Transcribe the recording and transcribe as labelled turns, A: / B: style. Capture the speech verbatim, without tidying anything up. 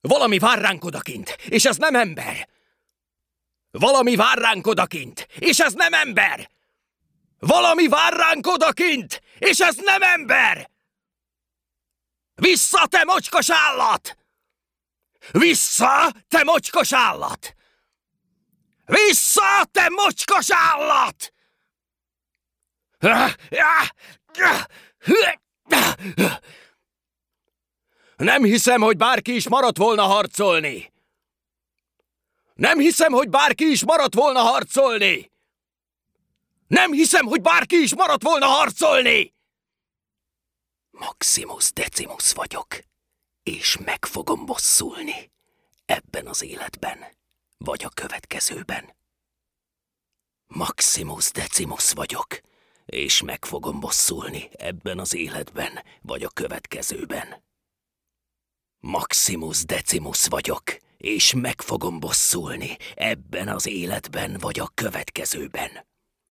A: Valami vár ránk odakint, és ez nem ember! Valami vár ránk odakint, és ez nem ember! Valami vár ránk odakint, és ez nem ember! Vissza, te mocskos állat! Vissza, te mocskos állat! Vissza, te mocskos állat! Nem hiszem, hogy bárki is maradt volna harcolni! Nem hiszem, hogy bárki is maradt volna harcolni! Nem hiszem, hogy bárki is maradt volna harcolni! Maximus Decimus vagyok, és meg fogom bosszulni. Ebben az életben, vagy a következőben. Maximus Decimus vagyok, és meg fogom bosszulni ebben az életben, vagy a következőben. Maximus Decimus vagyok, és meg fogom bosszulni ebben az életben, vagy a következőben.